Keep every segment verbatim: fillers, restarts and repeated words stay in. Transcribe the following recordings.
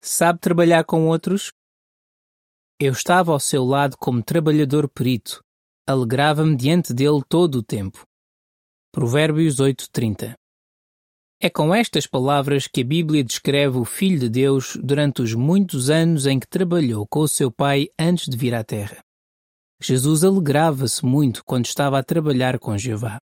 Sabe trabalhar com outros? Eu estava ao seu lado como trabalhador perito. Alegrava-me diante dele todo o tempo. Provérbios oito, trinta. É com estas palavras que a Bíblia descreve o Filho de Deus durante os muitos anos em que trabalhou com o seu Pai antes de vir à Terra. Jesus alegrava-se muito quando estava a trabalhar com Jeová.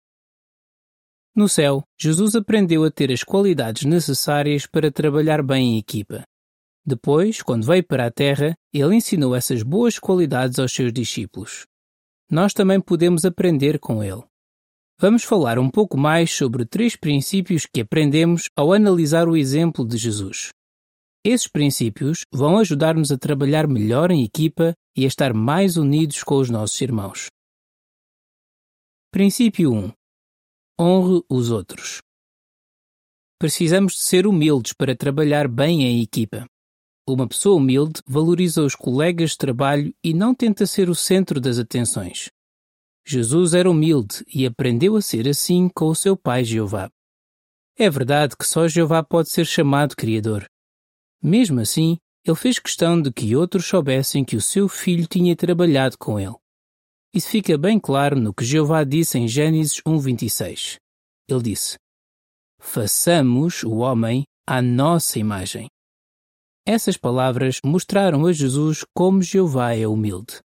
No céu, Jesus aprendeu a ter as qualidades necessárias para trabalhar bem em equipa. Depois, quando veio para a Terra, ele ensinou essas boas qualidades aos seus discípulos. Nós também podemos aprender com ele. Vamos falar um pouco mais sobre três princípios que aprendemos ao analisar o exemplo de Jesus. Esses princípios vão ajudar-nos a trabalhar melhor em equipa e a estar mais unidos com os nossos irmãos. Princípio um. Honre os outros. Precisamos de ser humildes para trabalhar bem em equipa. Uma pessoa humilde valoriza os colegas de trabalho e não tenta ser o centro das atenções. Jesus era humilde e aprendeu a ser assim com o seu pai Jeová. É verdade que só Jeová pode ser chamado Criador. Mesmo assim, ele fez questão de que outros soubessem que o seu filho tinha trabalhado com ele. Isso fica bem claro no que Jeová disse em Gênesis um, vinte e seis. Ele disse: façamos o homem à nossa imagem. Essas palavras mostraram a Jesus como Jeová é humilde.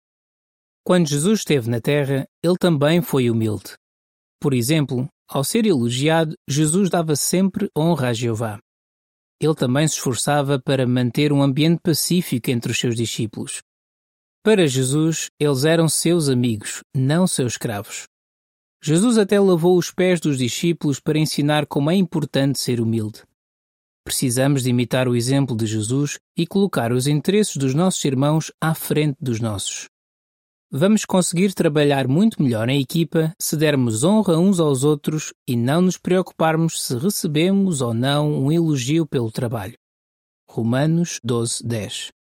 Quando Jesus esteve na terra, ele também foi humilde. Por exemplo, ao ser elogiado, Jesus dava sempre honra a Jeová. Ele também se esforçava para manter um ambiente pacífico entre os seus discípulos. Para Jesus, eles eram seus amigos, não seus escravos. Jesus até lavou os pés dos discípulos para ensinar como é importante ser humilde. Precisamos de imitar o exemplo de Jesus e colocar os interesses dos nossos irmãos à frente dos nossos. Vamos conseguir trabalhar muito melhor em equipa se dermos honra uns aos outros e não nos preocuparmos se recebemos ou não um elogio pelo trabalho. Romanos doze, dez.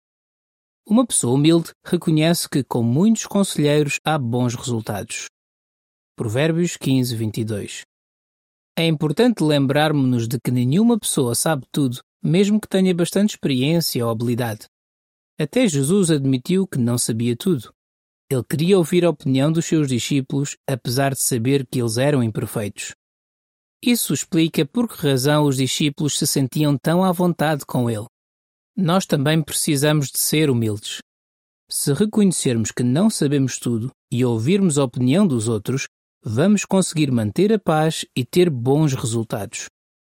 Uma pessoa humilde reconhece que com muitos conselheiros há bons resultados. Provérbios quinze, vinte e dois. É importante lembrarmos-nos de que nenhuma pessoa sabe tudo, mesmo que tenha bastante experiência ou habilidade. Até Jesus admitiu que não sabia tudo. Ele queria ouvir a opinião dos seus discípulos, apesar de saber que eles eram imperfeitos. Isso explica por que razão os discípulos se sentiam tão à vontade com ele. Nós também precisamos de ser humildes. Se reconhecermos que não sabemos tudo e ouvirmos a opinião dos outros, vamos conseguir manter a paz e ter bons resultados.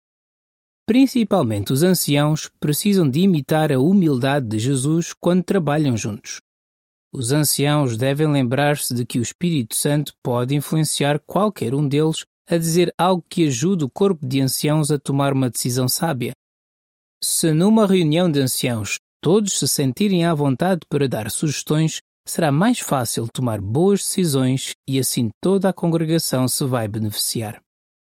Principalmente os anciãos precisam de imitar a humildade de Jesus quando trabalham juntos. Os anciãos devem lembrar-se de que o Espírito Santo pode influenciar qualquer um deles a dizer algo que ajude o corpo de anciãos a tomar uma decisão sábia. Se numa reunião de anciãos todos se sentirem à vontade para dar sugestões, será mais fácil tomar boas decisões e assim toda a congregação se vai beneficiar.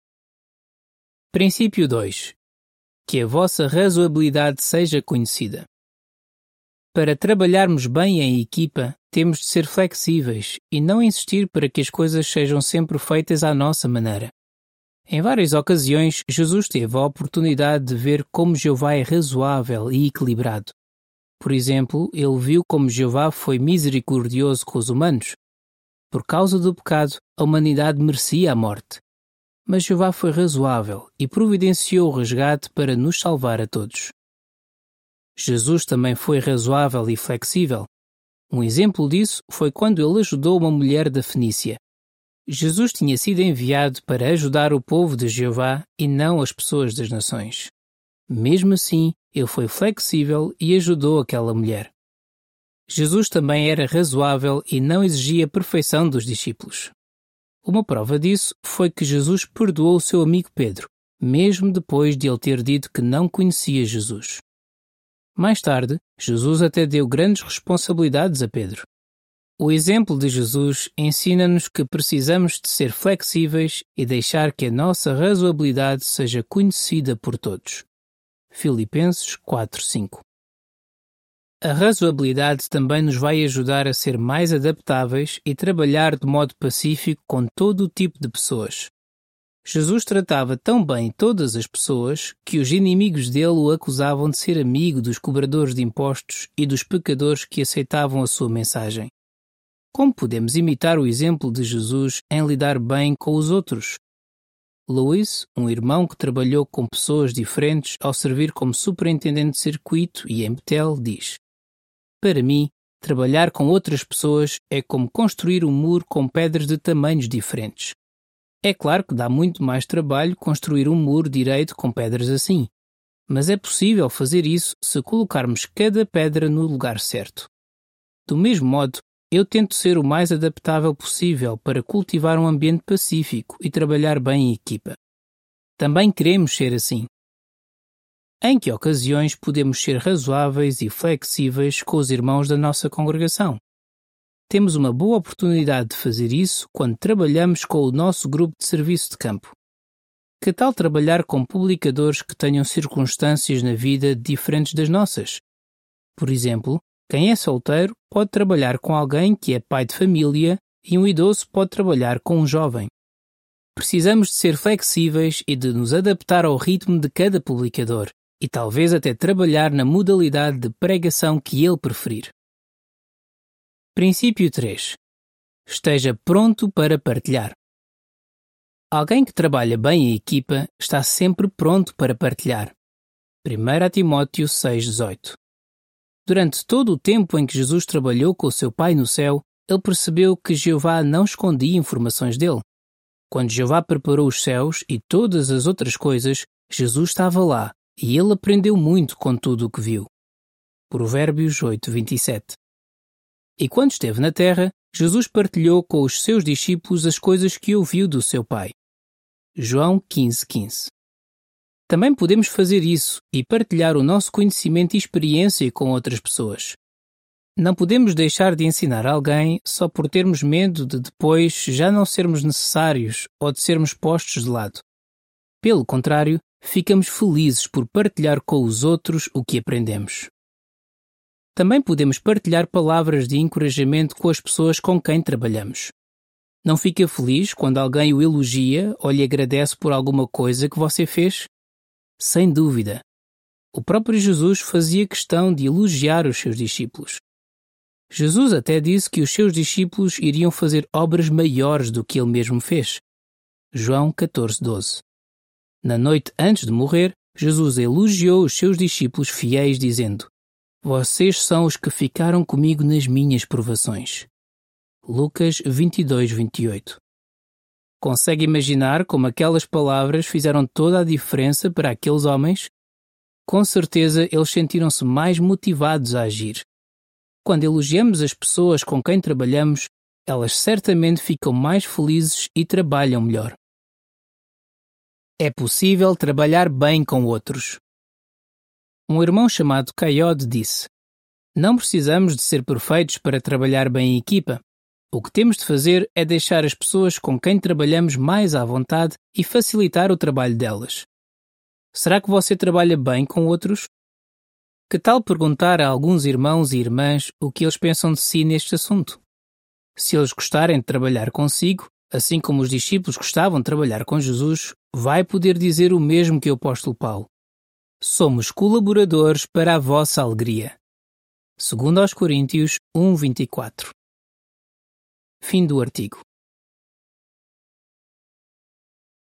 Princípio dois. Que a vossa razoabilidade seja conhecida. Para trabalharmos bem em equipa, temos de ser flexíveis e não insistir para que as coisas sejam sempre feitas à nossa maneira. Em várias ocasiões, Jesus teve a oportunidade de ver como Jeová é razoável e equilibrado. Por exemplo, ele viu como Jeová foi misericordioso com os humanos. Por causa do pecado, a humanidade merecia a morte. Mas Jeová foi razoável e providenciou o resgate para nos salvar a todos. Jesus também foi razoável e flexível. Um exemplo disso foi quando ele ajudou uma mulher da Fenícia. Jesus tinha sido enviado para ajudar o povo de Jeová e não as pessoas das nações. Mesmo assim, ele foi flexível e ajudou aquela mulher. Jesus também era razoável e não exigia a perfeição dos discípulos. Uma prova disso foi que Jesus perdoou o seu amigo Pedro, mesmo depois de ele ter dito que não conhecia Jesus. Mais tarde, Jesus até deu grandes responsabilidades a Pedro. O exemplo de Jesus ensina-nos que precisamos de ser flexíveis e deixar que a nossa razoabilidade seja conhecida por todos. Filipenses quatro, cinco. A razoabilidade também nos vai ajudar a ser mais adaptáveis e trabalhar de modo pacífico com todo o tipo de pessoas. Jesus tratava tão bem todas as pessoas que os inimigos dele o acusavam de ser amigo dos cobradores de impostos e dos pecadores que aceitavam a sua mensagem. Como podemos imitar o exemplo de Jesus em lidar bem com os outros? Louis, um irmão que trabalhou com pessoas diferentes ao servir como superintendente de circuito e em Betel, diz: "Para mim, trabalhar com outras pessoas é como construir um muro com pedras de tamanhos diferentes. É claro que dá muito mais trabalho construir um muro direito com pedras assim, mas é possível fazer isso se colocarmos cada pedra no lugar certo. Do mesmo modo, eu tento ser o mais adaptável possível para cultivar um ambiente pacífico e trabalhar bem em equipa. Também queremos ser assim. Em que ocasiões podemos ser razoáveis e flexíveis com os irmãos da nossa congregação? Temos uma boa oportunidade de fazer isso quando trabalhamos com o nosso grupo de serviço de campo. Que tal trabalhar com publicadores que tenham circunstâncias na vida diferentes das nossas? Por exemplo, quem é solteiro pode trabalhar com alguém que é pai de família e um idoso pode trabalhar com um jovem. Precisamos de ser flexíveis e de nos adaptar ao ritmo de cada publicador e talvez até trabalhar na modalidade de pregação que ele preferir. Princípio três. Esteja pronto para partilhar. Alguém que trabalha bem em equipa está sempre pronto para partilhar. primeiro Timóteo seis, dezoito. Durante todo o tempo em que Jesus trabalhou com o seu Pai no céu, ele percebeu que Jeová não escondia informações dele. Quando Jeová preparou os céus e todas as outras coisas, Jesus estava lá e ele aprendeu muito com tudo o que viu. Provérbios oito, vinte e sete. E quando esteve na terra, Jesus partilhou com os seus discípulos as coisas que ouviu do seu Pai. João quinze, quinze. Também podemos fazer isso e partilhar o nosso conhecimento e experiência com outras pessoas. Não podemos deixar de ensinar alguém só por termos medo de depois já não sermos necessários ou de sermos postos de lado. Pelo contrário, ficamos felizes por partilhar com os outros o que aprendemos. Também podemos partilhar palavras de encorajamento com as pessoas com quem trabalhamos. Não fica feliz quando alguém o elogia ou lhe agradece por alguma coisa que você fez? Sem dúvida. O próprio Jesus fazia questão de elogiar os seus discípulos. Jesus até disse que os seus discípulos iriam fazer obras maiores do que ele mesmo fez. João catorze, doze. Na noite antes de morrer, Jesus elogiou os seus discípulos fiéis dizendo: "Vocês são os que ficaram comigo nas minhas provações." Lucas vinte e dois, vinte e oito. Consegue imaginar como aquelas palavras fizeram toda a diferença para aqueles homens? Com certeza eles sentiram-se mais motivados a agir. Quando elogiamos as pessoas com quem trabalhamos, elas certamente ficam mais felizes e trabalham melhor. É possível trabalhar bem com outros. Um irmão chamado Caiode disse: "Não precisamos de ser perfeitos para trabalhar bem em equipa. O que temos de fazer é deixar as pessoas com quem trabalhamos mais à vontade e facilitar o trabalho delas." Será que você trabalha bem com outros? Que tal perguntar a alguns irmãos e irmãs o que eles pensam de si neste assunto? Se eles gostarem de trabalhar consigo, assim como os discípulos gostavam de trabalhar com Jesus, vai poder dizer o mesmo que o apóstolo Paulo: "Somos colaboradores para a vossa alegria." segundo aos Coríntios um, vinte e quatro. Fim do artigo.